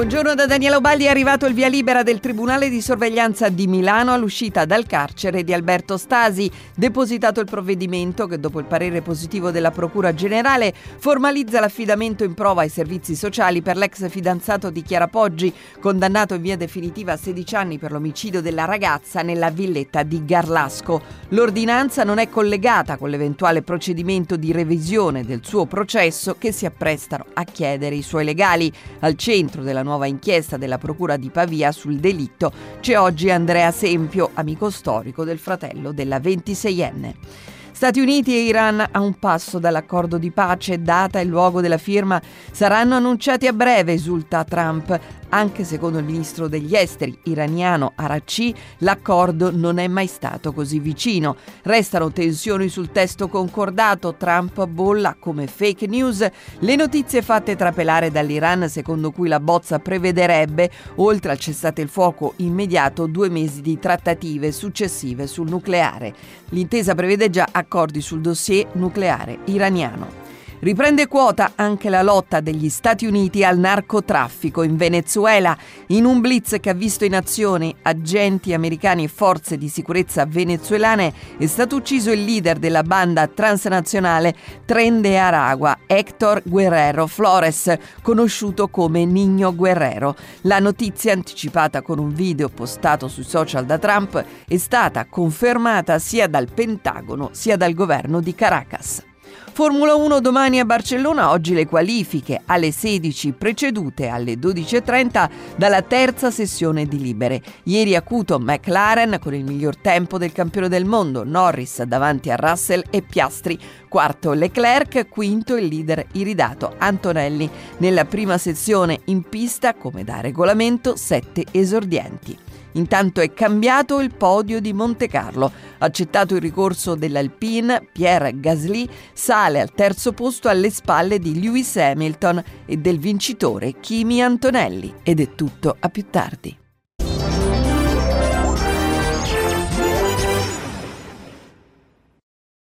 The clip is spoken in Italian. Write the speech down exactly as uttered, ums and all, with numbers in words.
Buongiorno da Daniela Ubaldi. È arrivato il via libera del Tribunale di Sorveglianza di Milano all'uscita dal carcere di Alberto Stasi. Depositato il provvedimento che, dopo il parere positivo della Procura Generale, formalizza l'affidamento in prova ai servizi sociali per l'ex fidanzato di Chiara Poggi, condannato in via definitiva a sedici anni per l'omicidio della ragazza nella villetta di Garlasco. L'ordinanza non è collegata con l'eventuale procedimento di revisione del suo processo che si apprestano a chiedere i suoi legali. Al centro della nuova inchiesta della Procura di Pavia sul delitto c'è oggi Andrea Sempio, amico storico del fratello della ventiseienne. Stati Uniti e Iran a un passo dall'accordo di pace, data e luogo della firma saranno annunciati a breve, esulta Trump. Anche secondo il ministro degli esteri iraniano Araghchi, l'accordo non è mai stato così vicino. Restano tensioni sul testo concordato. Trump bolla come fake news le notizie fatte trapelare dall'Iran, secondo cui la bozza prevederebbe, oltre al cessate il fuoco immediato, due mesi di trattative successive sul nucleare. L'intesa prevede già accordi sul dossier nucleare iraniano. Riprende quota anche la lotta degli Stati Uniti al narcotraffico in Venezuela. In un blitz che ha visto in azione agenti americani e forze di sicurezza venezuelane è stato ucciso il leader della banda transnazionale Tren de Aragua, Héctor Guerrero Flores, conosciuto come Niño Guerrero. La notizia, anticipata con un video postato sui social da Trump, è stata confermata sia dal Pentagono sia dal governo di Caracas. Formula uno domani a Barcellona, oggi le qualifiche alle sedici, precedute alle dodici e trenta dalla terza sessione di libere. Ieri acuto McLaren con il miglior tempo del campione del mondo, Norris davanti a Russell e Piastri, quarto Leclerc, quinto il leader iridato Antonelli. Nella prima sezione in pista, come da regolamento, sette esordienti. Intanto è cambiato il podio di Montecarlo. Accettato il ricorso dell'Alpine, Pierre Gasly sale al terzo posto alle spalle di Lewis Hamilton e del vincitore Kimi Antonelli. Ed è tutto, a più tardi.